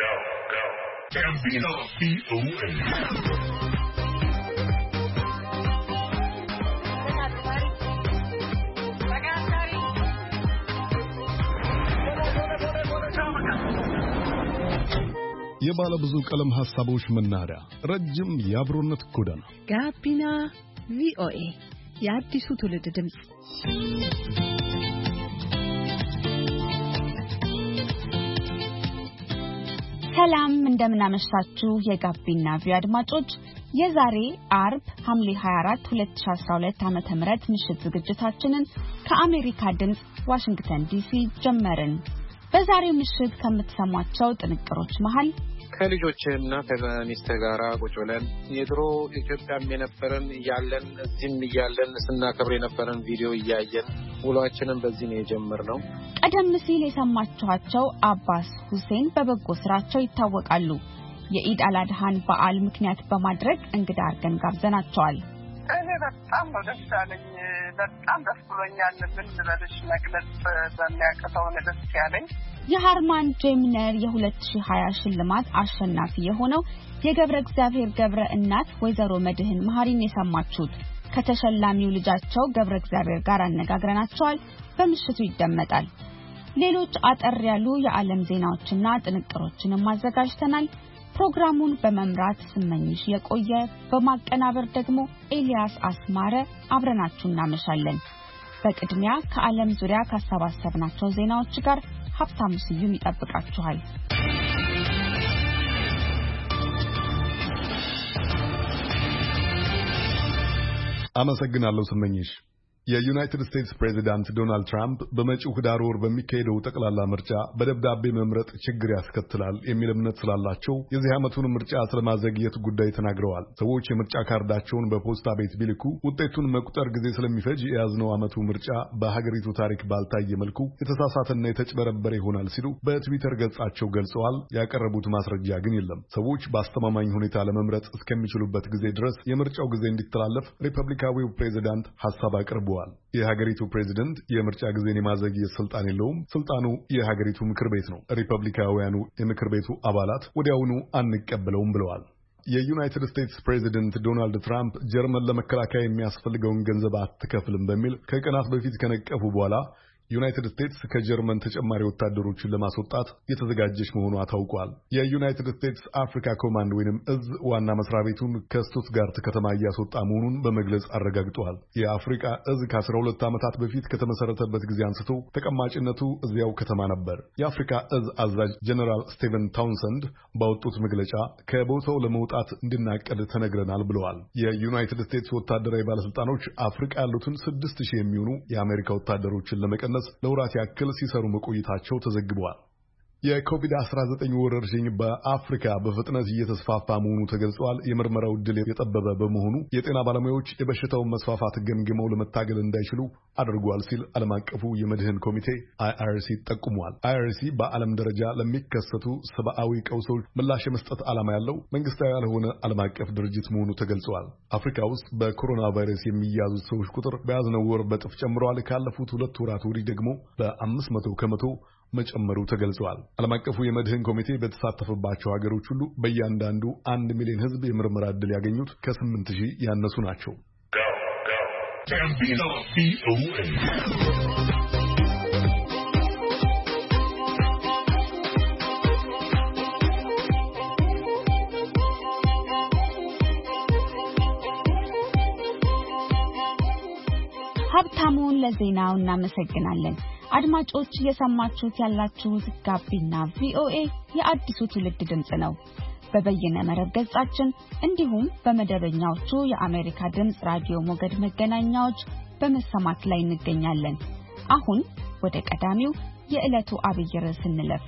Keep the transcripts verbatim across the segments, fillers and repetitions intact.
go, go. Gambino V O A. የባለ ብዙ ቀለም ሐሳቦች መናኸሪያ ረጅም የአብሮነት ጎዳና ጋቢና ቪኦኤ የአዲሱ ትውልድ ድምጽ። ሰላም እንደምን አመሻችሁ የጋቢና ቪኦኤ አድማጮች። የዛሬ አርብ ሐምሌ ሃያ አራት ሁለት ሺህ አስራ ሁለት ዓመተ ምህረት ምሽት ዝግጅታችንን ከአሜሪካ ድምጽ ዋሽንግተን ዲሲ ጀመርን። በዛሬው ምሽት ከምትሰሟቸው ጥንቅሮች መሃል ከልጆችና ከሚስት ጋራ ቁጭ ብለን የድሮ ኢትዮጵያም የነበረን ያለን እዚህም ያለን ስናከብር የነበረን ቪዲዮ እያየን ውሏችንን በዚህ ነው የጀመርነው። ቀደም ሲል የሰማችኋቸው አባስ ሁሴን በበጎ ስራቸው ይታወቃሉ። የኢድ አልአድሃን በዓል ምክንያት በማድረግ እንግዳ አርገን ጋብዘናቸዋል። እኔ በጣም ነው ደስ ያለኝ፣ በጣም ደስ ብሎኛል። ምን ልበልሽ መግለጽ በሚያቅተው ነው ደስ ያለኝ። የሃርማን ጄሚነር የሁለት ሺህ ሃያ ሽልማት አሸናፊ የሆነው የገብረ እግዚአብሔር ገብረ እናት ወይዘሮ መድህን መሐሪን የሰማችሁት። ከተሸላሚው ልጃቸው ገብረ እግዚአብሔር ጋር አነጋግረናቸዋል። በምሽቱ ይደመጣል። ሌሎች አጠር ያሉ የዓለም ዜናዎችና ጥንቅሮችንም አዘጋጅተናል። ፕሮግራሙን በመምራት ስመኝሽ የቆየ፣ በማቀናበር ደግሞ ኤልያስ አስማረ አብረናችሁ እናመሻለን። በቅድሚያ ከዓለም ዙሪያ ካሰባሰብናቸው ዜናዎች ጋር ሀብታሙ ስዩም ይጠብቃችኋል። አመሰግናለሁ ስመኝሽ። የዩናይትድ ስቴትስ ፕሬዚዳንት ዶናልድ ትራምፕ በመጪው ህዳር ወር በሚካሄደው ጠቅላላ ምርጫ በደብዳቤ መምረጥ ችግር ያስከትላል የሚል እምነት ስላላቸው የዚህ ዓመቱን ምርጫ ስለማዘግየት ጉዳይ ተናግረዋል። ሰዎች የምርጫ ካርዳቸውን በፖስታ ቤት ቢልኩ ውጤቱን መቁጠር ጊዜ ስለሚፈጅ የያዝነው ዓመቱ ምርጫ በሀገሪቱ ታሪክ ባልታየ መልኩ የተሳሳተና የተጭበረበረ ይሆናል ሲሉ በትዊተር ገጻቸው ገልጸዋል። ያቀረቡት ማስረጃ ግን የለም። ሰዎች በአስተማማኝ ሁኔታ ለመምረጥ እስከሚችሉበት ጊዜ ድረስ የምርጫው ጊዜ እንዲተላለፍ ሪፐብሊካዊው ፕሬዚዳንት ሐሳብ አቅርበዋል። የሀገሪቱ ፕሬዚደንት የምርጫ ጊዜን የማዘግየት ስልጣን የለውም። ስልጣኑ የሀገሪቱ ምክር ቤት ነው። ሪፐብሊካውያኑ የምክር ቤቱ አባላት ወዲያውኑ አንቀበለውም ብለዋል። የዩናይትድ ስቴትስ ፕሬዚደንት ዶናልድ ትራምፕ ጀርመን ለመከላከያ የሚያስፈልገውን ገንዘብ አትከፍልም በሚል ከቀናት በፊት ከነቀፉ በኋላ ዩናይትድ ስቴትስ ከጀርመን ተጨማሪ ወታደሮችን ለማስወጣት የተዘጋጀች መሆኗ ታውቋል። የዩናይትድ ስቴትስ አፍሪካ ኮማንድ ወይንም እዝ ዋና መስሪያ ቤቱን ከስቱትጋርት ከተማ እያስወጣ መሆኑን በመግለጽ አረጋግጧል። የአፍሪካ እዝ ከአስራ ሁለት ዓመታት በፊት ከተመሰረተበት ጊዜ አንስቶ ተቀማጭነቱ እዚያው ከተማ ነበር። የአፍሪካ እዝ አዛዥ ጀነራል ስቲቨን ታውንሰንድ ባወጡት መግለጫ ከቦታው ለመውጣት እንድናቀድ ተነግረናል ብለዋል። የዩናይትድ ስቴትስ ወታደራዊ ባለስልጣኖች አፍሪካ ያሉትን ስድስት ሺህ የሚሆኑ የአሜሪካ ወታደሮችን ለመቀነስ ለወራት ያክል ሲሰሩ መቆየታቸው ተዘግቧል። የኮቪድ አስራ ዘጠኝ ወረርሽኝ በአፍሪካ በፍጥነት እየተስፋፋ መሆኑ ተገልጿል። የምርመራው ዕድል የጠበበ በመሆኑ የጤና ባለሙያዎች የበሽታውን መስፋፋት ገምግመው ለመታገል እንዳይችሉ አድርጓል ሲል ዓለም አቀፉ የመድህን ኮሚቴ አይ አር ሲ ጠቁሟል። አይ አር ሲ በዓለም ደረጃ ለሚከሰቱ ሰብአዊ ቀውሶች ምላሽ የመስጠት ዓላማ ያለው መንግስታዊ ያልሆነ ዓለም አቀፍ ድርጅት መሆኑ ተገልጿል። አፍሪካ ውስጥ በኮሮና ቫይረስ የሚያዙ ሰዎች ቁጥር በያዝነው ወር በጥፍ ጨምሯል። ካለፉት ሁለት ወራት ወዲህ ደግሞ በአምስት መቶ ከመቶ መጨመሩ ተገልጿል። ዓለም አቀፉ የመድህን ኮሚቴ በተሳተፈባቸው ሀገሮች ሁሉ በእያንዳንዱ አንድ ሚሊዮን ሕዝብ የምርመራ ዕድል ያገኙት ከስምንት ሺህ ያነሱ ናቸው። ሀብታሙን ለዜናው እናመሰግናለን። አድማጮች እየሰማችሁት ያላችሁት ጋቢና ቪኦኤ የአዲሱ ትውልድ ድምጽ ነው። በበየነ መረብ ገጻችን እንዲሁም በመደበኛዎቹ የአሜሪካ ድምጽ ራዲዮ ሞገድ መገናኛዎች በመሰማት ላይ እንገኛለን። አሁን ወደ ቀዳሚው የዕለቱ አብይ ርዕስ እንለፍ።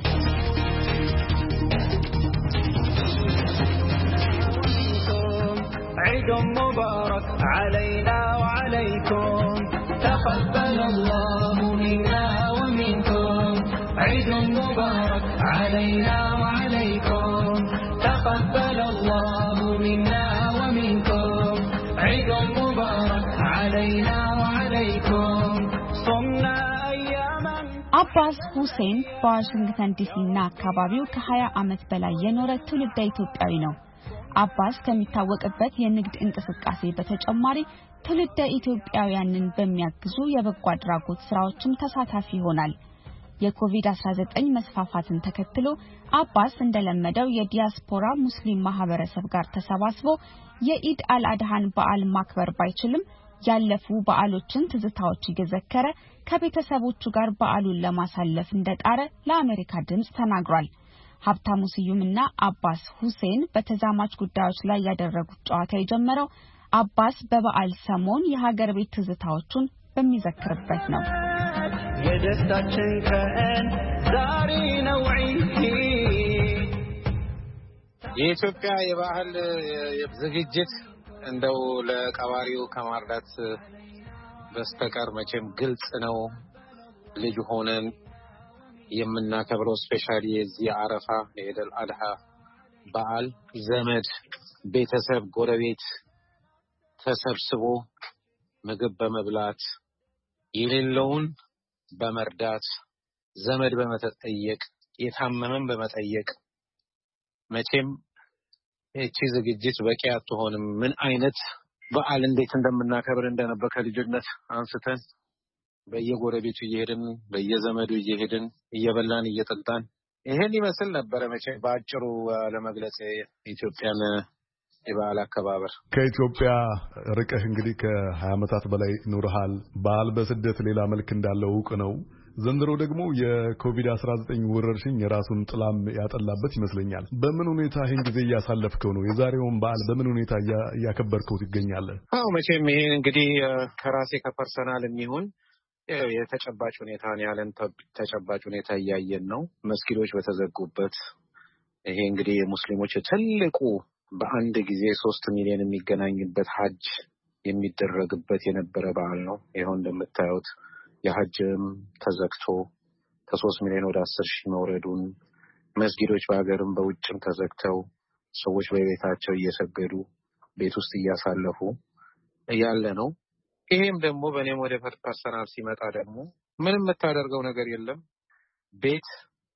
عيد مبارك علينا وعليكم تقبل الله منا ومنكم عيد مبارك علينا وعليكم تقبل الله منا ومنكم عيد مبارك علينا وعليكم صمنا أياما አባስ ሁሴን በዋሽንግተን ዲሲና አካባቢው ከ20 ዓመት በላይ የኖረ ትውልደ ኢትዮጵያዊ ነው። አባስ ከሚታወቅበት የንግድ እንቅስቃሴ በተጨማሪ ትውልደ ኢትዮጵያውያንን በሚያግዙ የበጎ አድራጎት ስራዎችም ተሳታፊ ይሆናል። የኮቪድ አስራ ዘጠኝ መስፋፋትን ተከትሎ አባስ እንደለመደው የዲያስፖራ ሙስሊም ማህበረሰብ ጋር ተሰባስቦ የኢድ አልአድሃን በዓል ማክበር ባይችልም ያለፉ በዓሎችን ትዝታዎች እየዘከረ ከቤተሰቦቹ ጋር በዓሉን ለማሳለፍ እንደጣረ ለአሜሪካ ድምጽ ተናግሯል። ሀብታሙ ስዩምና አባስ ሁሴን በተዛማች ጉዳዮች ላይ ያደረጉት ጨዋታ የጀመረው አባስ በበዓል ሰሞን የሀገር ቤት ትዝታዎቹን በሚዘክርበት ነው። የደስታችን ቀን ዛሬ ነው ዒድ የኢትዮጵያ የባህል ዝግጅት እንደው ለቀባሪው ከማርዳት በስተቀር መቼም ግልጽ ነው። ልጅ ሆነን የምናከብረው ስፔሻሊ የዚህ አረፋ የኢድ አልአድሃ በዓል ዘመድ ቤተሰብ ጎረቤት ተሰብስቦ ምግብ በመብላት የሌለውን በመርዳት ዘመድ በመጠየቅ የታመመን በመጠየቅ መቼም እቺ ዝግጅት በቂ አትሆንም። ምን አይነት በዓል እንዴት እንደምናከብር እንደነበር ከልጅነት አንስተን በየጎረቤቱ እየሄድን በየዘመዱ እየሄድን እየበላን እየጠጣን ይሄን ይመስል ነበር። መቼም ባጭሩ ለመግለጽ ኢትዮጵያን የበዓል አከባበር ከኢትዮጵያ ርቀህ እንግዲህ ከ20 ዓመታት በላይ ኑርሃል። በዓል በስደት ሌላ መልክ እንዳለው ዕውቅ ነው። ዘንድሮ ደግሞ የኮቪድ አስራ ዘጠኝ ወረርሽኝ የራሱን ጥላም ያጠላበት ይመስለኛል። በምን ሁኔታ ይሄን ጊዜ እያሳለፍከው ነው? የዛሬውን በዓል በምን ሁኔታ እያከበርከው ትገኛለህ? አዎ መቼም ይሄ እንግዲህ ከራሴ ከፐርሰናል የሚሆን የተጨባጭ ሁኔታን ያለን ተጨባጭ ሁኔታ እያየን ነው። መስጊዶች በተዘጉበት ይሄ እንግዲህ የሙስሊሞች ትልቁ በአንድ ጊዜ ሶስት ሚሊዮን የሚገናኝበት ሐጅ የሚደረግበት የነበረ በዓል ነው። ይሄው እንደምታዩት የሐጅም ተዘግቶ ከሶስት ሚሊዮን ወደ አስር ሺህ መውረዱን መስጊዶች በአገርም በውጭም ተዘግተው ሰዎች በቤታቸው እየሰገዱ ቤት ውስጥ እያሳለፉ ያለ ነው። ይሄም ደግሞ በእኔም ወደ ፐርሰናል ሲመጣ ደግሞ ምንም የምታደርገው ነገር የለም። ቤት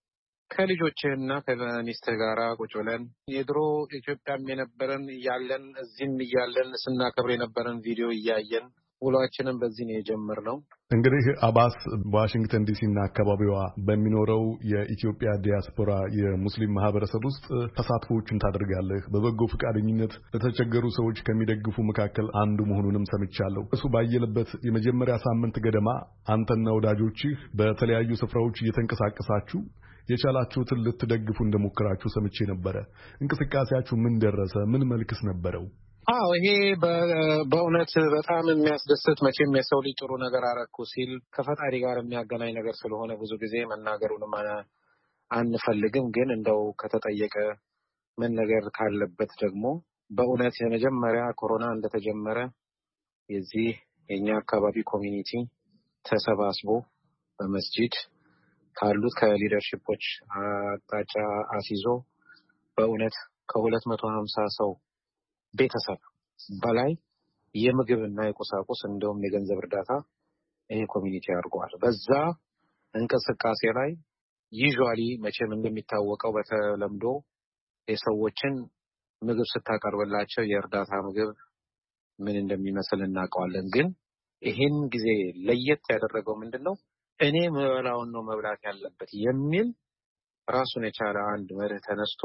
ከልጆችህና ከሚስትህ ጋር ቁጭ ብለን የድሮ ኢትዮጵያም የነበረን ያለን እዚህም እያለን ስናከብር የነበረን ቪዲዮ እያየን ውሏችንን በዚህ ነው የጀመርነው። እንግዲህ አባስ በዋሽንግተን ዲሲና አካባቢዋ በሚኖረው የኢትዮጵያ ዲያስፖራ የሙስሊም ማህበረሰብ ውስጥ ተሳትፎዎችን ታደርጋለህ። በበጎ ፈቃደኝነት ለተቸገሩ ሰዎች ከሚደግፉ መካከል አንዱ መሆኑንም ሰምቻለሁ። እሱ ባየለበት የመጀመሪያ ሳምንት ገደማ አንተና ወዳጆችህ በተለያዩ ስፍራዎች እየተንቀሳቀሳችሁ የቻላችሁትን ልትደግፉ እንደሞከራችሁ ሰምቼ ነበረ። እንቅስቃሴያችሁ ምን ደረሰ? ምን መልክስ ነበረው? አዎ ይሄ በእውነት በጣም የሚያስደስት መቼም የሰው ልጅ ጥሩ ነገር አረኩ ሲል ከፈጣሪ ጋር የሚያገናኝ ነገር ስለሆነ ብዙ ጊዜ መናገሩንም አንፈልግም። ግን እንደው ከተጠየቀ ምን ነገር ካለበት ደግሞ በእውነት የመጀመሪያ ኮሮና እንደተጀመረ የዚህ የኛ አካባቢ ኮሚኒቲ ተሰባስቦ በመስጂድ ካሉት ከሊደርሺፖች አቅጣጫ አሲዞ በእውነት ከሁለት መቶ ሀምሳ ሰው ቤተሰብ በላይ የምግብና የቁሳቁስ እንደውም የገንዘብ እርዳታ ይሄ ኮሚኒቲ አድርጓል። በዛ እንቅስቃሴ ላይ ዩዥዋሊ መቼም እንደሚታወቀው በተለምዶ የሰዎችን ምግብ ስታቀርብላቸው የእርዳታ ምግብ ምን እንደሚመስል እናውቀዋለን። ግን ይሄን ጊዜ ለየት ያደረገው ምንድነው? እኔ መብላውን ነው መብላት ያለበት የሚል ራሱን የቻለ አንድ መርህ ተነስቶ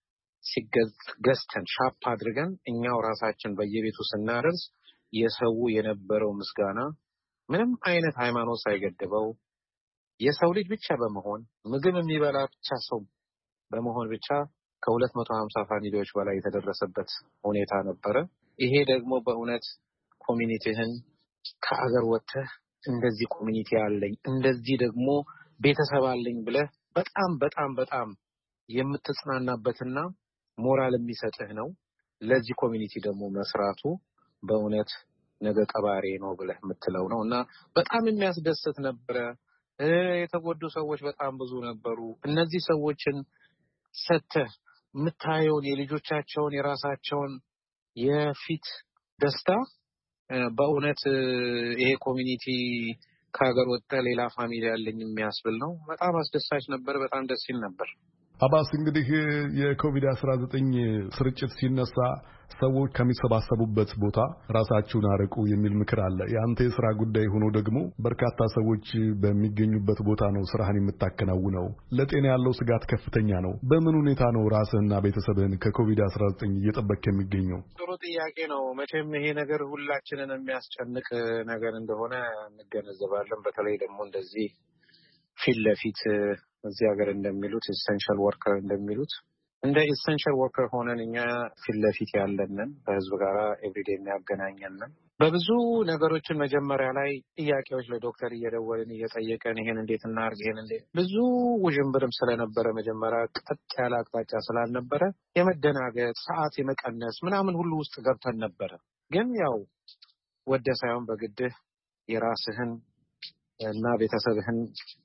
ሲገዝተን ሻፕ አድርገን እኛው ራሳችን በየቤቱ ስናደርስ የሰው የነበረው ምስጋና ምንም አይነት ሃይማኖት ሳይገድበው የሰው ልጅ ብቻ በመሆን ምግብ የሚበላ ብቻ ሰው በመሆን ብቻ ከሁለት መቶ ሀምሳ ፋሚሊዎች በላይ የተደረሰበት ሁኔታ ነበረ። ይሄ ደግሞ በእውነት ኮሚኒቲህን ከአገር ወጥተህ እንደዚህ ኮሚኒቲ አለኝ እንደዚህ ደግሞ ቤተሰብ አለኝ ብለህ በጣም በጣም በጣም የምትጽናናበትና ሞራል የሚሰጥህ ነው። ለዚህ ኮሚኒቲ ደግሞ መስራቱ በእውነት ነገ ቀባሪ ነው ብለህ የምትለው ነው እና በጣም የሚያስደስት ነበረ። የተጎዱ ሰዎች በጣም ብዙ ነበሩ። እነዚህ ሰዎችን ሰተህ የምታየውን የልጆቻቸውን የራሳቸውን የፊት ደስታ በእውነት ይሄ ኮሚኒቲ ከሀገር ወጣ ሌላ ፋሚሊ ያለኝ የሚያስብል ነው። በጣም አስደሳች ነበር። በጣም ደስ ይል ነበር። አባስ እንግዲህ የኮቪድ አስራ ዘጠኝ ስርጭት ሲነሳ ሰዎች ከሚሰባሰቡበት ቦታ ራሳችሁን አርቁ የሚል ምክር አለ። ያንተ የሥራ ጉዳይ ሆኖ ደግሞ በርካታ ሰዎች በሚገኙበት ቦታ ነው ስራህን የምታከናውነው። ለጤና ያለው ስጋት ከፍተኛ ነው። በምን ሁኔታ ነው ራስህና ቤተሰብህን ከኮቪድ አስራ ዘጠኝ እየጠበቅ የሚገኘው? ጥሩ ጥያቄ ነው። መቼም ይሄ ነገር ሁላችንን የሚያስጨንቅ ነገር እንደሆነ እንገነዘባለን። በተለይ ደግሞ እንደዚህ ፊት ለፊት እዚህ ሀገር እንደሚሉት ኢሰንሻል ወርከር እንደሚሉት እንደ ኢሰንሻል ወርከር ሆነን እኛ ፊት ለፊት ያለንን በህዝብ ጋር ኤቭሪዴይ የሚያገናኘንን በብዙ ነገሮችን መጀመሪያ ላይ ጥያቄዎች ለዶክተር እየደወልን እየጠየቀን ይሄን እንዴት እናርግ ይሄን እንዴት ብዙ ውዥንብርም ስለነበረ መጀመሪያ ቀጥ ያለ አቅጣጫ ስላልነበረ የመደናገጥ ሰዓት የመቀነስ ምናምን ሁሉ ውስጥ ገብተን ነበር። ግን ያው ወደ ሳይሆን በግድህ የራስህን እና ቤተሰብህን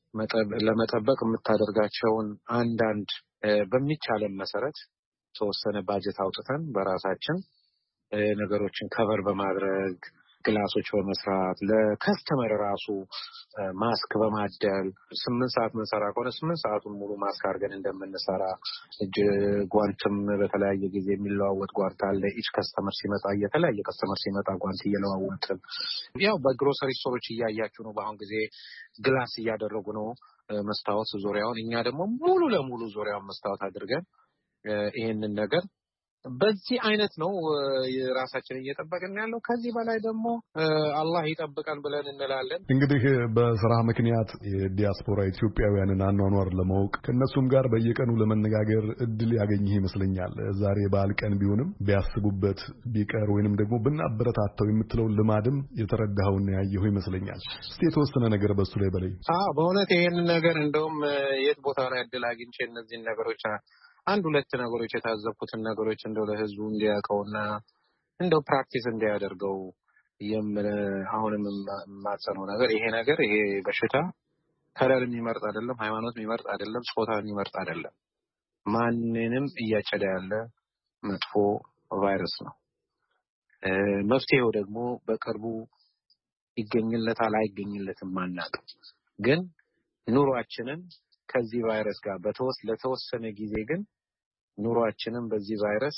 ለመጠበቅ የምታደርጋቸውን አንዳንድ በሚቻለን መሰረት ተወሰነ ባጀት አውጥተን በራሳችን ነገሮችን ከቨር በማድረግ ግላሶች በመስራት ለከስተመር ራሱ ማስክ በማደል ስምንት ሰዓት መንሰራ ከሆነ ስምንት ሰዓቱን ሙሉ ማስክ አድርገን እንደምንሰራ እጅ ጓንትም በተለያየ ጊዜ የሚለዋወጥ ጓንት አለ። ኢች ከስተመር ሲመጣ የተለያየ ከስተመር ሲመጣ ጓንት እየለዋወጥን ያው በግሮሰሪ ስቶሮች እያያችሁ ነው። በአሁን ጊዜ ግላስ እያደረጉ ነው መስታወት ዙሪያውን። እኛ ደግሞ ሙሉ ለሙሉ ዙሪያውን መስታወት አድርገን ይሄንን ነገር በዚህ አይነት ነው ራሳችንን እየጠበቅን ያለው። ከዚህ በላይ ደግሞ አላህ ይጠብቀን ብለን እንላለን። እንግዲህ በስራ ምክንያት የዲያስፖራ ኢትዮጵያውያንን አኗኗር ለማወቅ ከነሱም ጋር በየቀኑ ለመነጋገር እድል ያገኝህ ይመስለኛል። ዛሬ በዓል ቀን ቢሆንም ቢያስቡበት ቢቀር ወይንም ደግሞ ብናበረታታው የምትለው ልማድም የተረዳኸውና ያየኸው ይመስለኛል። እስቲ የተወሰነ ነገር በሱ ላይ በላይ። አዎ በእውነት ይሄንን ነገር እንደውም የት ቦታ ላይ እድል አግኝቼ እነዚህን ነገሮች አንድ ሁለት ነገሮች የታዘብኩትን ነገሮች እንደው ለህዝቡ እንዲያውቀውና እንደው ፕራክቲስ እንዲያደርገው የምን አሁንም ማጸነው ነገር ይሄ ነገር ይሄ በሽታ ከለር የሚመርጥ አይደለም፣ ሃይማኖት የሚመርጥ አይደለም፣ ጾታ የሚመርጥ አይደለም። ማንንም እያጨደ ያለ መጥፎ ቫይረስ ነው። መፍትሄው ደግሞ በቅርቡ ይገኝለታል አይገኝለትም ማናውቅ። ግን ኑሯችንን ከዚህ ቫይረስ ጋር በተወስ ለተወሰነ ጊዜ ግን ኑሯችንን በዚህ ቫይረስ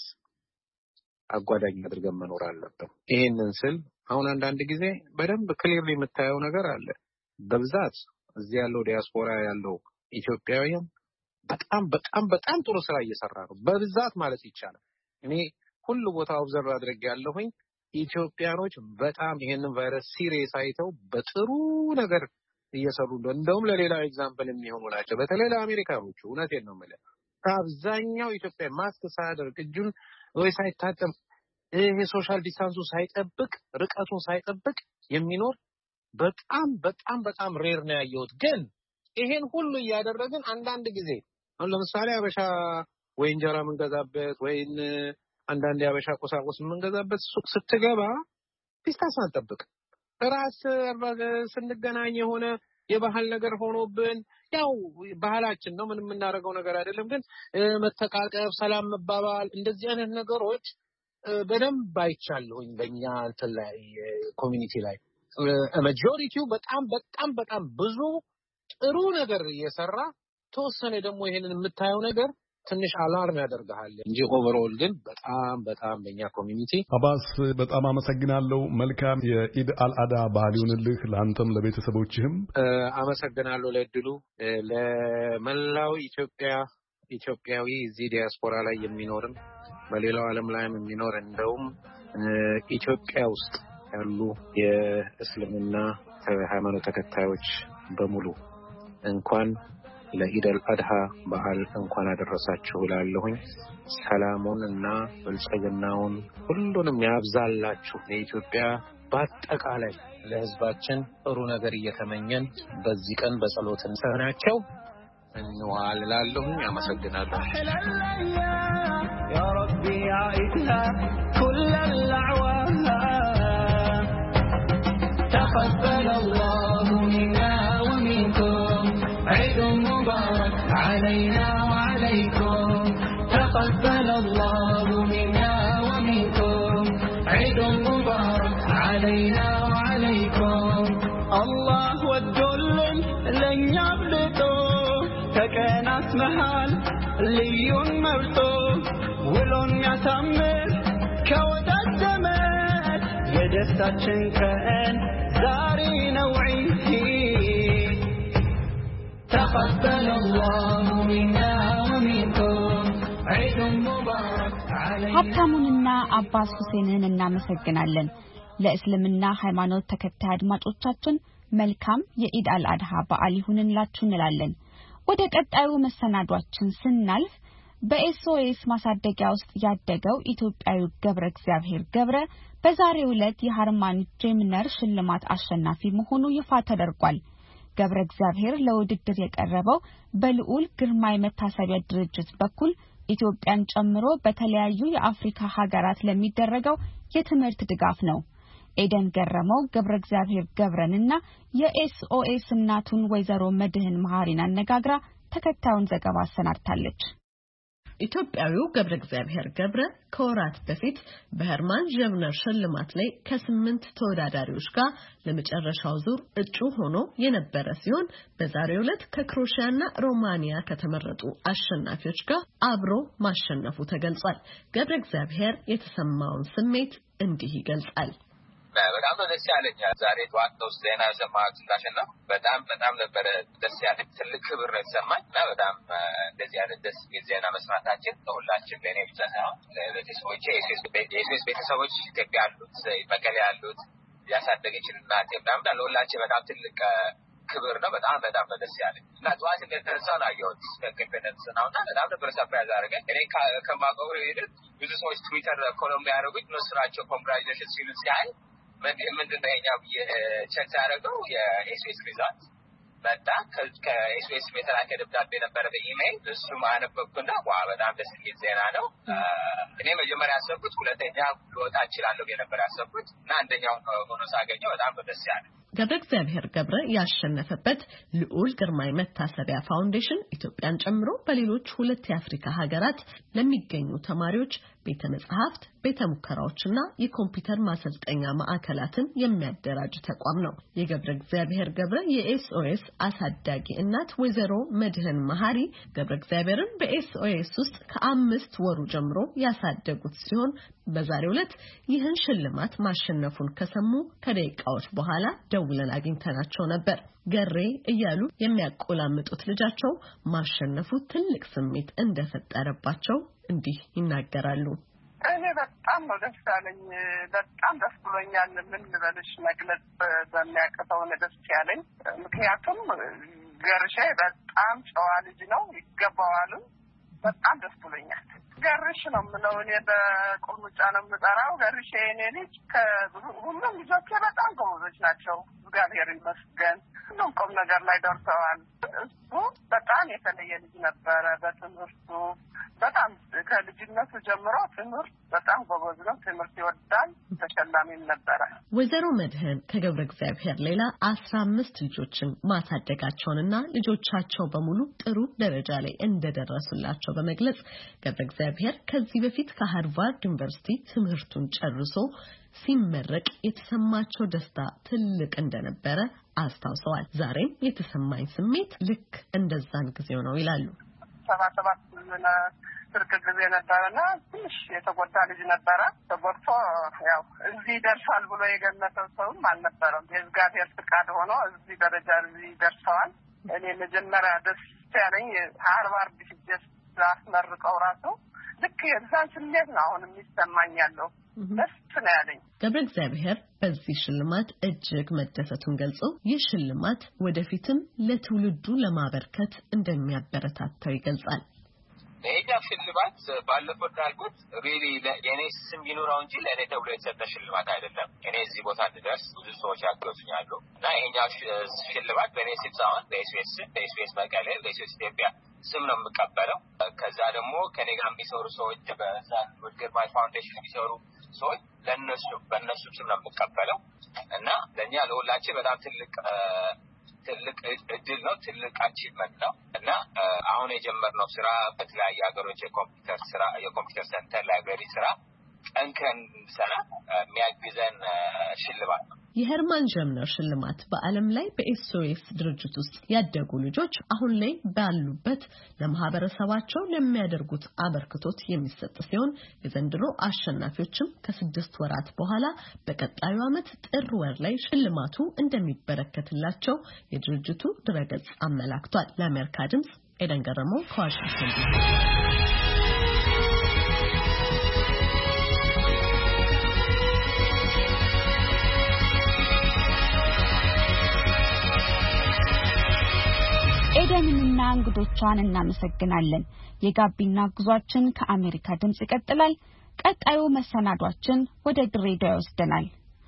አጓዳኝ አድርገን መኖር አለብን። ይሄንን ስል አሁን አንዳንድ ጊዜ በደንብ ክሊርሊ የምታየው ነገር አለ። በብዛት እዚህ ያለው ዲያስፖራ ያለው ኢትዮጵያውያን በጣም በጣም በጣም ጥሩ ስራ እየሰራ ነው። በብዛት ማለት ይቻላል። እኔ ሁሉ ቦታ ኦብዘርቭ አድርጌ ያለሁኝ ኢትዮጵያኖች በጣም ይሄንን ቫይረስ ሲሪየስ አይተው በጥሩ ነገር እየሰሩ ነው። እንደውም ለሌላው ኤግዛምፕል የሚሆኑ ናቸው። በተለይ ለአሜሪካኖቹ እውነቴን ነው የምልህ። አብዛኛው ኢትዮጵያ ማስክ ሳያደርግ እጁን ወይ ሳይታጠብ ይሄ ሶሻል ዲስታንሱ ሳይጠብቅ ርቀቱን ሳይጠብቅ የሚኖር በጣም በጣም በጣም ሬር ነው ያየሁት። ግን ይሄን ሁሉ እያደረግን አንዳንድ ጊዜ አሁን ለምሳሌ አበሻ ወይ እንጀራ የምንገዛበት ወይ አንዳንድ የአበሻ ቁሳቁስ የምንገዛበት ሱቅ ስትገባ ዲስታንስ አንጠብቅ ራስ ስንገናኝ የሆነ የባህል ነገር ሆኖብን ያው ባህላችን ነው ምንም እናደርገው ነገር አይደለም። ግን መተቃቀፍ ሰላም መባባል እንደዚህ አይነት ነገሮች በደንብ አይቻለሁኝ በእኛ እንትን ላይ ኮሚኒቲ ላይ ማጆሪቲው በጣም በጣም በጣም ብዙ ጥሩ ነገር እየሰራ ተወሰነ ደግሞ ይሄንን የምታየው ነገር ትንሽ አላርም ያደርጋል እንጂ ኦቨርኦል ግን በጣም በጣም በእኛ ኮሚኒቲ። አባስ በጣም አመሰግናለሁ። መልካም የኢድ አልአዳ በዓል ይሁንልህ ለአንተም ለቤተሰቦችህም። አመሰግናለሁ ለእድሉ። ለመላው ኢትዮጵያ ኢትዮጵያዊ እዚህ ዲያስፖራ ላይ የሚኖርም በሌላው ዓለም ላይም የሚኖር እንደውም ኢትዮጵያ ውስጥ ያሉ የእስልምና ሃይማኖት ተከታዮች በሙሉ እንኳን ለኢድ አልአድሃ በዓል እንኳን አደረሳችሁ እላለሁኝ። ሰላሙን እና ብልጽግናውን ሁሉንም ያብዛላችሁ። የኢትዮጵያ በአጠቃላይ ለሕዝባችን ጥሩ ነገር እየተመኘን በዚህ ቀን በጸሎት እንሰናቸው እንዋል እላለሁኝ። አመሰግናለሁ። يا ربي عائدها كل الأعوام تقبل الله منا ومنكم عيد مبارك علينا وعليكم تقبل الله منا ومنكم عيد مبارك علينا وعليكم الله ኑሮን መርጦ ውሎን ያሳምር ከወዳጅ ዘመድ የደስታችን ቀን ዛሬ ነው ዒድ تقبل الله منا ومنكم عيد مبارك علينا ሀብታሙንና አባስ ሁሴንን እናመሰግናለን። ለእስልምና ሃይማኖት ተከታይ አድማጮቻችን መልካም የኢድ አልአድሃ በዓል ይሁንላችሁ እንላለን። ወደ ቀጣዩ መሰናዷችን ስናልፍ በኤስኦኤስ ማሳደጊያ ውስጥ ያደገው ኢትዮጵያዊ ገብረ እግዚአብሔር ገብረ በዛሬው ዕለት የሃርማን ጄምነር ሽልማት አሸናፊ መሆኑ ይፋ ተደርጓል። ገብረ እግዚአብሔር ለውድድር የቀረበው በልዑል ግርማይ መታሰቢያ ድርጅት በኩል ኢትዮጵያን ጨምሮ በተለያዩ የአፍሪካ ሀገራት ለሚደረገው የትምህርት ድጋፍ ነው። ኤደን ገረመው ገብረ እግዚአብሔር ገብረንና የኤስኦኤስ እናቱን ወይዘሮ መድህን መሐሪን አነጋግራ ተከታዩን ዘገባ አሰናድታለች። ኢትዮጵያዊው ገብረ እግዚአብሔር ገብረ ከወራት በፊት በሄርማን ጀምነር ሽልማት ላይ ከስምንት ተወዳዳሪዎች ጋር ለመጨረሻው ዙር እጩ ሆኖ የነበረ ሲሆን በዛሬው ዕለት ከክሮሺያና ሮማኒያ ከተመረጡ አሸናፊዎች ጋር አብሮ ማሸነፉ ተገልጿል። ገብረ እግዚአብሔር የተሰማውን ስሜት እንዲህ ይገልጻል። በጣም ደስ ያለኝ ዛሬ ጧት ነው ዜና ሰማሁት እንዳሸነፍ በጣም በጣም ነበር ደስ ያለኝ ትልቅ ክብር ተሰማኝ እና በጣም እንደዚህ አይነት ደስ ዜና መስማታችን ለሁላችን ለኔ ብቻ ሳይሆን ለቤተሰቦቼ የኤስኤስ ቤተሰቦች ኢትዮጵያ ያሉት መቀሌ ያሉት ያሳደገችን እናቴ በጣም ለሁላችን በጣም ትልቅ ክብር ነው። በጣም በጣም ደስ ያለኝ እና ጧት እንደተነሳው ነው ያየሁት ከከፈተስ ነውና በጣም ነበር ሰርፕራይዝ አደረገኝ። እኔ ከማውቀው ሄደት ብዙ ሰዎች ትዊተር ኮሎም ያደረጉት ነው ስራቸው ኮንግራቹሌሽን ሲሉ ሲያይ ምንድነው የኛው የቸክ ያደረገው የኤስኤስ ሪዛልት መጣ ከኤስኤስ የተላከ ደብዳቤ ነበር በኢሜል እሱ ማነበብኩና ዋ በጣም ደስ የሚል ዜና ነው። እኔ መጀመሪያ ያሰብኩት ሁለተኛ ልወጣ እችላለሁ የነበር ያሰብኩት እና አንደኛው ሆኖ ሳገኘው በጣም ደስ ያለኝ። ገብረ እግዚአብሔር ገብረ ያሸነፈበት ልዑል ግርማይ መታሰቢያ ፋውንዴሽን ኢትዮጵያን ጨምሮ በሌሎች ሁለት የአፍሪካ ሀገራት ለሚገኙ ተማሪዎች ቤተ መጻሕፍት፣ ቤተ ሙከራዎችና የኮምፒውተር ማሰልጠኛ ማዕከላትን የሚያደራጅ ተቋም ነው። የገብረ እግዚአብሔር ገብረ የኤስኦኤስ አሳዳጊ እናት ወይዘሮ መድህን መሐሪ ገብረ እግዚአብሔርን በኤስኦኤስ ውስጥ ከአምስት ወሩ ጀምሮ ያሳደጉት ሲሆን በዛሬው ዕለት ይህን ሽልማት ማሸነፉን ከሰሙ ከደቂቃዎች በኋላ ደውለን አግኝተናቸው ነበር። ገሬ እያሉ የሚያቆላምጡት ልጃቸው ማሸነፉ ትልቅ ስሜት እንደፈጠረባቸው እንዲህ ይናገራሉ። እኔ በጣም ነው ደስ ያለኝ። በጣም ደስ ብሎኛል። ምን ልበልሽ መግለጽ በሚያቀተው ነው ደስ ያለኝ። ምክንያቱም ገርሼ በጣም ጨዋ ልጅ ነው፣ ይገባዋል። በጣም ደስ ብሎኛል። ገርሽ ነው ምነው እኔ በቁልምጫ ነው የምጠራው። ገርሼ እኔ ልጅ ከሁሉም ልጆቼ በጣም ጎበዞች ናቸው። እግዚአብሔር ይመስገን ሁሉም ቁም ነገር ላይ ደርሰዋል። እሱ በጣም የተለየ ልጅ ነበረ። በትምህርቱ በጣም ከልጅነቱ ጀምሮ ትምህርት በጣም ጎበዝ ነው። ትምህርት ይወዳል። ተሸላሚም ነበረ። ወይዘሮ መድህን ከገብረ እግዚአብሔር ሌላ አስራ አምስት ልጆችን ማሳደጋቸውንና ልጆቻቸው በሙሉ ጥሩ ደረጃ ላይ እንደደረሱላቸው በመግለጽ ገብረ እግዚአብሔር ከዚህ በፊት ከሃርቫርድ ዩኒቨርሲቲ ትምህርቱን ጨርሶ ሲመረቅ የተሰማቸው ደስታ ትልቅ እንደነበረ አስታውሰዋል። ዛሬም የተሰማኝ ስሜት ልክ እንደዛን ጊዜው ነው ይላሉ። ሰባት ሰባት ምን ትርክ ጊዜ ነበርና ትንሽ የተጎዳ ልጅ ነበረ። ተጎድቶ ያው እዚህ ደርሷል ብሎ የገመተው ሰውም አልነበረም። የእግዚአብሔር ፍቃድ ሆኖ እዚህ ደረጃ እዚህ ደርሰዋል። እኔ መጀመሪያ ደስ ያለኝ ሃርቫርድ ሂጄ አስመርቀው ራሱ ልክ የዛን ስሜት ነው አሁን የሚሰማኝ ያለው። ደስ ነው ያለኝ። ገብረ እግዚአብሔር በዚህ ሽልማት እጅግ መደሰቱን ገልጾ ይህ ሽልማት ወደፊትም ለትውልዱ ለማበርከት እንደሚያበረታታው ይገልጻል። ለእኛ ሽልማት ባለፈው እንዳልኩት ሪሊ ለኔ ስም ቢኖረው እንጂ ለኔ ተብሎ የተሰጠ ሽልማት አይደለም። እኔ እዚህ ቦታ እንድደርስ ብዙ ሰዎች ያገዙኛሉ እና ይሄኛው ሽልማት በኔ ስም ሳይሆን በኤስኤስ በኤስኤስ መቀሌ በኤስኤስ ኢትዮጵያ ስም ነው የምቀበለው። ከዛ ደግሞ ከኔ ጋር የሚሰሩ ሰዎች በዛ ግርማይ ፋውንዴሽን የሚሰሩ ሰዎች ለነሱ በእነሱ ስም ነው የምቀበለው እና ለኛ ለሁላችን በጣም ትልቅ ትልቅ እድል ነው። ትልቅ አቺቭመንት ነው እና አሁን የጀመርነው ስራ በተለያዩ ሀገሮች የኮምፒውተር ስራ የኮምፒውተር ሴንተር ላይብረሪ ስራ ጠንክረን ሰራ የሚያግዘን ሽልማት ነው የሄርማን ጀምነር ሽልማት በዓለም ላይ በኤስኦኤስ ድርጅት ውስጥ ያደጉ ልጆች አሁን ላይ ባሉበት ለማህበረሰባቸው ለሚያደርጉት አበርክቶት የሚሰጥ ሲሆን የዘንድሮ አሸናፊዎችም ከስድስት ወራት በኋላ በቀጣዩ ዓመት ጥር ወር ላይ ሽልማቱ እንደሚበረከትላቸው የድርጅቱ ድረገጽ አመላክቷል። ለአሜሪካ ድምጽ ኤደን ገረመው ከዋሽንግተን ዲሲ። ኤደንንና እንግዶቿን እናመሰግናለን። የጋቢና ጉዟችን ከአሜሪካ ድምጽ ይቀጥላል። ቀጣዩ መሰናዷችን ወደ ድሬዳዋ ይወስደናል።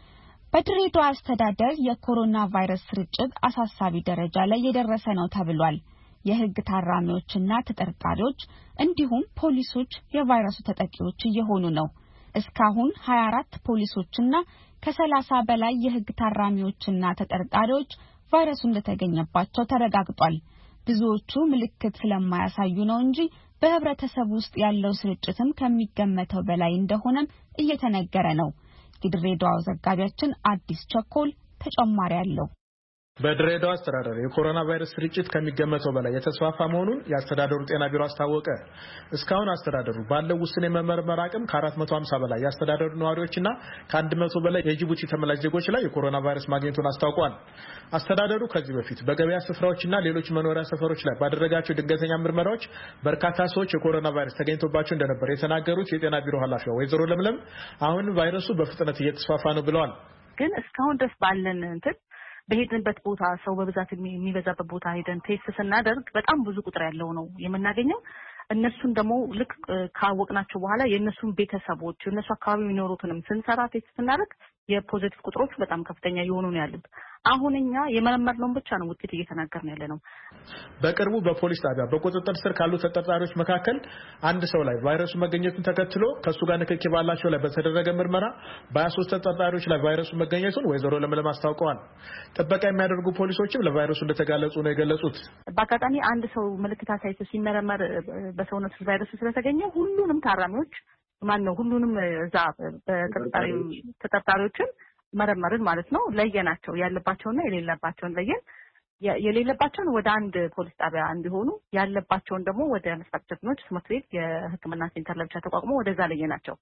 በድሬዳዋ አስተዳደር የኮሮና ቫይረስ ስርጭት አሳሳቢ ደረጃ ላይ የደረሰ ነው ተብሏል። የህግ ታራሚዎችና ተጠርጣሪዎች እንዲሁም ፖሊሶች የቫይረሱ ተጠቂዎች እየሆኑ ነው። እስካሁን ሀያ አራት ፖሊሶችና ከሰላሳ በላይ የህግ ታራሚዎችና ተጠርጣሪዎች ቫይረሱ እንደተገኘባቸው ተረጋግጧል። ብዙዎቹ ምልክት ስለማያሳዩ ነው እንጂ በህብረተሰቡ ውስጥ ያለው ስርጭትም ከሚገመተው በላይ እንደሆነም እየተነገረ ነው። የድሬዳዋው ዘጋቢያችን አዲስ ቸኮል ተጨማሪ አለው። በድሬዳዋ አስተዳደር የኮሮና ቫይረስ ስርጭት ከሚገመተው በላይ የተስፋፋ መሆኑን የአስተዳደሩ ጤና ቢሮ አስታወቀ። እስካሁን አስተዳደሩ ባለው ውስን የመመርመር አቅም ከአራት መቶ ሃምሳ በላይ የአስተዳደሩ ነዋሪዎችና ከአንድ መቶ በላይ የጅቡቲ ተመላሽ ዜጎች ላይ የኮሮና ቫይረስ ማግኘቱን አስታውቋል። አስተዳደሩ ከዚህ በፊት በገበያ ስፍራዎችና ሌሎች መኖሪያ ሰፈሮች ላይ ባደረጋቸው ድንገተኛ ምርመራዎች በርካታ ሰዎች የኮሮና ቫይረስ ተገኝቶባቸው እንደነበር የተናገሩት የጤና ቢሮ ኃላፊዋ ወይዘሮ ለምለም አሁን ቫይረሱ በፍጥነት እየተስፋፋ ነው ብለዋል። ግን እስካሁን ድረስ ባለን እንትን በሄድንበት ቦታ ሰው በብዛት የሚበዛበት ቦታ ሄደን ቴስት ስናደርግ በጣም ብዙ ቁጥር ያለው ነው የምናገኘው። እነሱን ደግሞ ልክ ካወቅናቸው በኋላ የእነሱን ቤተሰቦች እነሱ አካባቢ የሚኖሩትንም ስንሰራ ቴስት ስናደርግ የፖዚቲቭ ቁጥሮች በጣም ከፍተኛ የሆኑ ነው ያሉት። አሁንኛ የመረመርነው ብቻ ነው ውጤት እየተናገርን ያለነው። በቅርቡ በፖሊስ ጣቢያ በቁጥጥር ስር ካሉ ተጠርጣሪዎች መካከል አንድ ሰው ላይ ቫይረሱ መገኘቱን ተከትሎ ከሱ ጋር ንክኪ ባላቸው ላይ በተደረገ ምርመራ በሀያ ሶስት ተጠርጣሪዎች ላይ ቫይረሱ መገኘቱን ወይዘሮ ለምለም አስታውቀዋል። ጥበቃ የሚያደርጉ ፖሊሶችም ለቫይረሱ እንደተጋለጹ ነው የገለጹት። በአጋጣሚ አንድ ሰው ምልክት አሳይቶ ሲመረመር በሰውነቱ ቫይረሱ ስለተገኘ ሁሉንም ታራሚዎች ማን ነው ሁሉንም እዛ በተጠርጣሪው ተጠርጣሪዎችን መረመርን ማለት ነው። ለየናቸው ያለባቸውና የሌለባቸውን ለየን። የሌለባቸውን ወደ አንድ ፖሊስ ጣቢያ እንዲሆኑ ያለባቸውን ደግሞ ወደ መስራቅ ጀግኖች ትምህርት ቤት የሕክምና ሴንተር ለብቻ ተቋቁሞ ወደዛ ለየናቸው።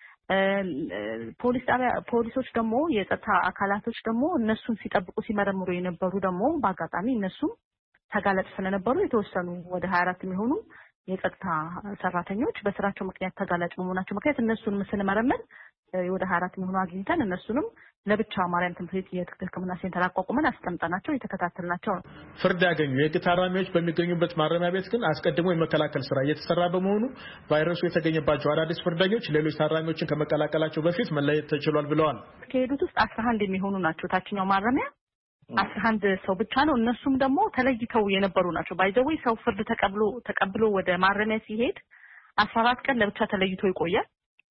ፖሊስ ጣቢያ ፖሊሶች ደግሞ የጸጥታ አካላቶች ደግሞ እነሱን ሲጠብቁ ሲመረምሩ የነበሩ ደግሞ በአጋጣሚ እነሱም ተጋላጭ ስለነበሩ የተወሰኑ ወደ ሀያ አራት የሚሆኑ የጸጥታ ሰራተኞች በስራቸው ምክንያት ተጋላጭ በመሆናቸው ምክንያት እነሱንም ስንመረምር ወደ ሀያ አራት የሚሆኑ አግኝተን እነሱንም ለብቻ ማርያም ትምህርት ቤት የሕክምና ሴንተር አቋቁመን አስቀምጠናቸው እየተከታተልናቸው ነው። ፍርድ ያገኙ የሕግ ታራሚዎች በሚገኙበት ማረሚያ ቤት ግን አስቀድሞ የመከላከል ስራ እየተሰራ በመሆኑ ቫይረሱ የተገኘባቸው አዳዲስ ፍርደኞች ሌሎች ታራሚዎችን ከመቀላቀላቸው በፊት መለየት ተችሏል ብለዋል። ከሄዱት ውስጥ አስራ አንድ የሚሆኑ ናቸው ታችኛው ማረሚያ አስራ አንድ ሰው ብቻ ነው። እነሱም ደግሞ ተለይተው የነበሩ ናቸው። ባይዘዌ ሰው ፍርድ ተቀብሎ ተቀብሎ ወደ ማረሚያ ሲሄድ አስራ አራት ቀን ለብቻ ተለይቶ ይቆያል።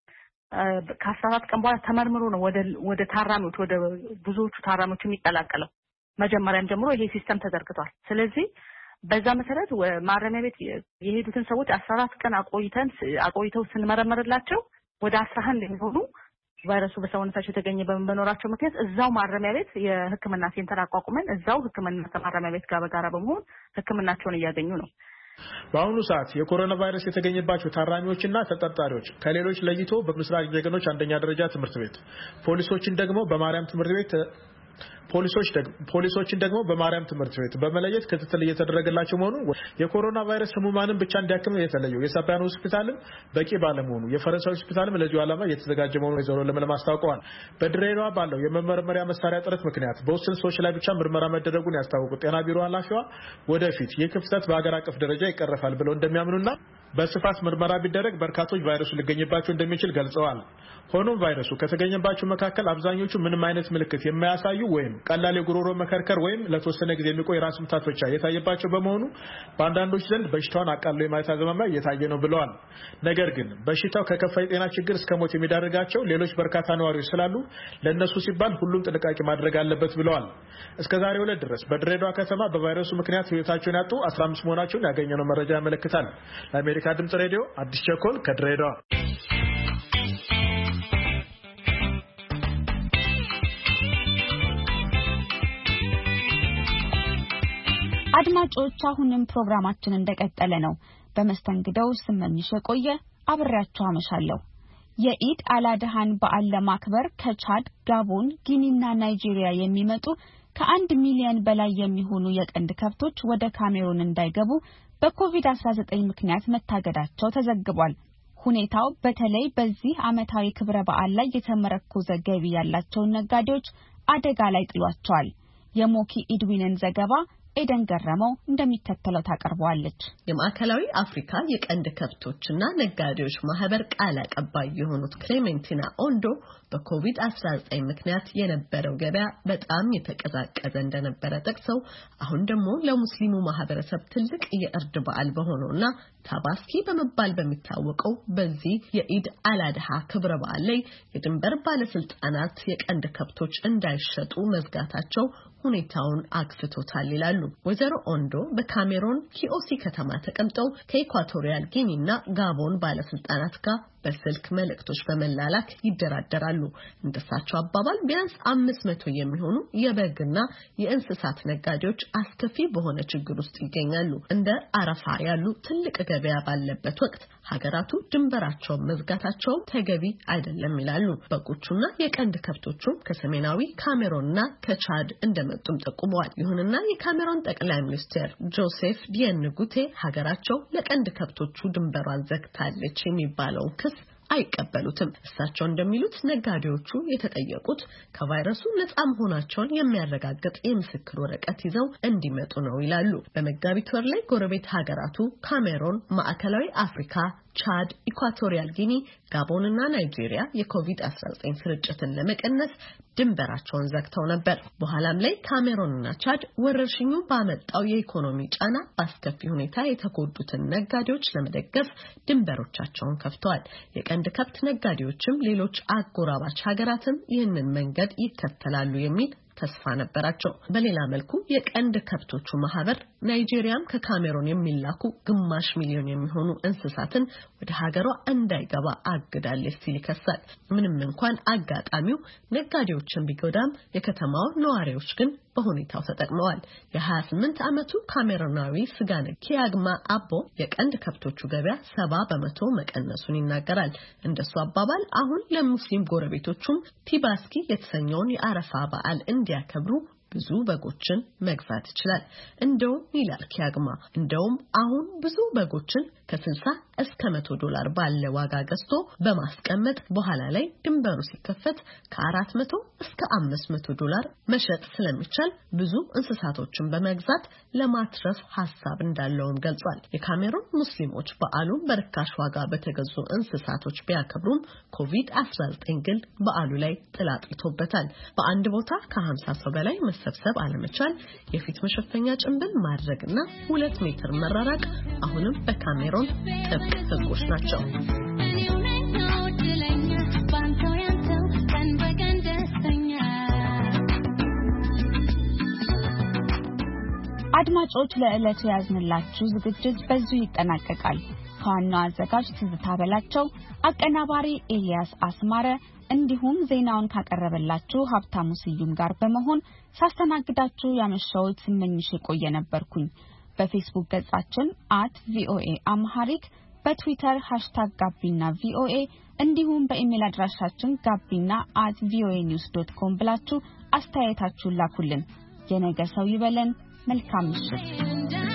ከአስራ አራት ቀን በኋላ ተመርምሮ ነው ወደ ወደ ታራሚዎች ወደ ብዙዎቹ ታራሚዎች የሚቀላቀለው። መጀመሪያም ጀምሮ ይሄ ሲስተም ተዘርግቷል። ስለዚህ በዛ መሰረት ማረሚያ ቤት የሄዱትን ሰዎች አስራ አራት ቀን አቆይተን አቆይተው ስንመረምርላቸው ወደ አስራ አንድ የሚሆኑ ቫይረሱ በሰውነታቸው የተገኘ በመኖራቸው ምክንያት እዛው ማረሚያ ቤት የሕክምና ሴንተር አቋቁመን እዛው ሕክምና ከማረሚያ ቤት ጋር በጋራ በመሆን ሕክምናቸውን እያገኙ ነው። በአሁኑ ሰዓት የኮሮና ቫይረስ የተገኘባቸው ታራሚዎችና ተጠርጣሪዎች ከሌሎች ለይቶ በምስራቅ ጀግኖች አንደኛ ደረጃ ትምህርት ቤት ፖሊሶችን ደግሞ በማርያም ትምህርት ቤት ፖሊሶች ደግሞ ፖሊሶችን ደግሞ በማርያም ትምህርት ቤት በመለየት ክትትል እየተደረገላቸው መሆኑን የኮሮና ቫይረስ ህሙማንን ብቻ እንዲያክም የተለየው የሳቢያን ሆስፒታልም በቂ ባለመሆኑ የፈረንሳይ ሆስፒታልም ለዚሁ ዓላማ እየተዘጋጀ መሆኑን ወይዘሮ ለምለም አስታውቀዋል። በድሬዳዋ ባለው የመመርመሪያ መሳሪያ ጥረት ምክንያት በውስን ሰዎች ላይ ብቻ ምርመራ መደረጉን ያስታወቁት ጤና ቢሮ ኃላፊዋ ወደፊት የክፍተት በአገር አቀፍ ደረጃ ይቀርፋል ብለው እንደሚያምኑና በስፋት ምርመራ ቢደረግ በርካቶች ቫይረሱ ሊገኝባቸው እንደሚችል ገልጸዋል። ሆኖም ቫይረሱ ከተገኘባቸው መካከል አብዛኞቹ ምንም አይነት ምልክት የማያሳዩ ወይም ቀላል የጉሮሮ መከርከር ወይም ለተወሰነ ጊዜ የሚቆይ ራስ ምታት ብቻ የታየባቸው በመሆኑ በአንዳንዶች ዘንድ በሽታውን አቃሎ የማየት አዝማሚያ እየታየ ነው ብለዋል። ነገር ግን በሽታው ከከፋ የጤና ችግር እስከ ሞት የሚዳርጋቸው ሌሎች በርካታ ነዋሪዎች ስላሉ ለነሱ ሲባል ሁሉም ጥንቃቄ ማድረግ አለበት ብለዋል። እስከዛሬው ዕለት ድረስ በድሬዳዋ ከተማ በቫይረሱ ምክንያት ህይወታቸውን ያጡ አስራ አምስት መሆናቸውን ያገኘነው መረጃ ያመለክታል። ለአሜሪካ ድምጽ ሬዲዮ አዲስ ቸኮል ከድሬዳዋ። አድማጮች አሁንም ፕሮግራማችን እንደቀጠለ ነው። በመስተንግዶው ስመኝሽ ቆየ አብሬያችሁ አመሻለሁ። የኢድ አላድሃን በዓል ለማክበር ከቻድ፣ ጋቦን፣ ጊኒና ናይጄሪያ የሚመጡ ከአንድ ሚሊዮን በላይ የሚሆኑ የቀንድ ከብቶች ወደ ካሜሩን እንዳይገቡ በኮቪድ አስራ ዘጠኝ ምክንያት መታገዳቸው ተዘግቧል። ሁኔታው በተለይ በዚህ ዓመታዊ ክብረ በዓል ላይ የተመረኮዘ ገቢ ያላቸውን ነጋዴዎች አደጋ ላይ ጥሏቸዋል። የሞኪ ኢድዊንን ዘገባ ኤደን ገረመው እንደሚከተለው ታቀርበዋለች። የማዕከላዊ አፍሪካ የቀንድ ከብቶችና ነጋዴዎች ማህበር ቃል አቀባይ የሆኑት ክሌሜንቲና ኦንዶ በኮቪድ አስራ ዘጠኝ ምክንያት የነበረው ገበያ በጣም የተቀዛቀዘ እንደነበረ ጠቅሰው አሁን ደግሞ ለሙስሊሙ ማህበረሰብ ትልቅ የእርድ በዓል በሆነውና ታባስኪ በመባል በሚታወቀው በዚህ የኢድ አላድሃ ክብረ በዓል ላይ የድንበር ባለስልጣናት የቀንድ ከብቶች እንዳይሸጡ መዝጋታቸው ሁኔታውን አክፍቶታል ይላሉ። ወይዘሮ ኦንዶ በካሜሮን ኪኦሲ ከተማ ተቀምጠው ከኢኳቶሪያል ጊኒና ጋቦን ባለስልጣናት ጋር በስልክ መልእክቶች በመላላክ ይደራደራሉ። እንደሳቸው አባባል ቢያንስ አምስት መቶ የሚሆኑ የበግና የእንስሳት ነጋዴዎች አስከፊ በሆነ ችግር ውስጥ ይገኛሉ። እንደ አረፋ ያሉ ትልቅ ገበያ ባለበት ወቅት ሀገራቱ ድንበራቸውን መዝጋታቸው ተገቢ አይደለም ይላሉ። በጎቹና የቀንድ ከብቶቹም ከሰሜናዊ ካሜሮንና ከቻድ እንደመጡም ጠቁመዋል። ይሁንና የካሜሮን ጠቅላይ ሚኒስትር ጆሴፍ ዲየንጉቴ ሀገራቸው ለቀንድ ከብቶቹ ድንበሯን ዘግታለች የሚባለው አይቀበሉትም። እሳቸው እንደሚሉት ነጋዴዎቹ የተጠየቁት ከቫይረሱ ነፃ መሆናቸውን የሚያረጋግጥ የምስክር ወረቀት ይዘው እንዲመጡ ነው ይላሉ። በመጋቢት ወር ላይ ጎረቤት ሀገራቱ ካሜሮን፣ ማዕከላዊ አፍሪካ፣ ቻድ፣ ኢኳቶሪያል ጊኒ፣ ጋቦንና ናይጄሪያ የኮቪድ አስራ ዘጠኝ ስርጭትን ለመቀነስ ድንበራቸውን ዘግተው ነበር። በኋላም ላይ ካሜሮንና ቻድ ወረርሽኙ ባመጣው የኢኮኖሚ ጫና በአስከፊ ሁኔታ የተጎዱትን ነጋዴዎች ለመደገፍ ድንበሮቻቸውን ከፍተዋል። የቀንድ ከብት ነጋዴዎችም ሌሎች አጎራባች ሀገራትም ይህንን መንገድ ይከተላሉ የሚል ተስፋ ነበራቸው። በሌላ መልኩ የቀንድ ከብቶቹ ማህበር ናይጄሪያም ከካሜሮን የሚላኩ ግማሽ ሚሊዮን የሚሆኑ እንስሳትን ወደ ሀገሯ እንዳይገባ አግዳለች ሲል ይከሳል። ምንም እንኳን አጋጣሚው ነጋዴዎችን ቢጎዳም የከተማው ነዋሪዎች ግን በሁኔታው ተጠቅመዋል። የሀያ ስምንት ዓመቱ ካሜሮናዊ ስጋነ ኪያግማ አቦ የቀንድ ከብቶቹ ገበያ ሰባ በመቶ መቀነሱን ይናገራል። እንደሱ አባባል አሁን ለሙስሊም ጎረቤቶቹም ቲባስኪ የተሰኘውን የአረፋ በዓል እንዲያከብሩ ብዙ በጎችን መግዛት ይችላል። እንደውም ይላል ኪያግማ እንደውም አሁን ብዙ በጎችን ከስልሳ እስከ መቶ ዶላር ባለ ዋጋ ገዝቶ በማስቀመጥ በኋላ ላይ ድንበሩ ሲከፈት ከአራት መቶ እስከ አምስት መቶ ዶላር መሸጥ ስለሚቻል ብዙ እንስሳቶችን በመግዛት ለማትረፍ ሐሳብ እንዳለውም ገልጿል። የካሜሩን ሙስሊሞች በዓሉን በርካሽ ዋጋ በተገዙ እንስሳቶች ቢያከብሩም ኮቪድ አስራ ዘጠኝ ግን በዓሉ ላይ ጥላ ጥሎበታል። በአንድ ቦታ ከሀምሳ ሰው በላይ መሰብሰብ አለመቻል፣ የፊት መሸፈኛ ጭንብል ማድረግና ሁለት ሜትር መራራቅ አሁንም በካሜሮን ጥብቅ ህጎች ናቸው። አድማጮች ለዕለቱ ያዝንላችሁ ዝግጅት በዚሁ ይጠናቀቃል። ከዋናው አዘጋጅ ትዝታ በላቸው፣ አቀናባሪ ኤልያስ አስማረ እንዲሁም ዜናውን ካቀረበላችሁ ሀብታሙ ስዩም ጋር በመሆን ሳስተናግዳችሁ ያመሻውት ስመኝሽ የቆየ ነበርኩኝ። በፌስቡክ ገጻችን አት ቪኦኤ አምሃሪክ፣ በትዊተር ሃሽታግ ጋቢና ቪኦኤ እንዲሁም በኢሜል አድራሻችን ጋቢና አት ቪኦኤ ኒውስ ዶት ኮም ብላችሁ አስተያየታችሁን ላኩልን። የነገ ሰው ይበለን። መልካም ምሽት።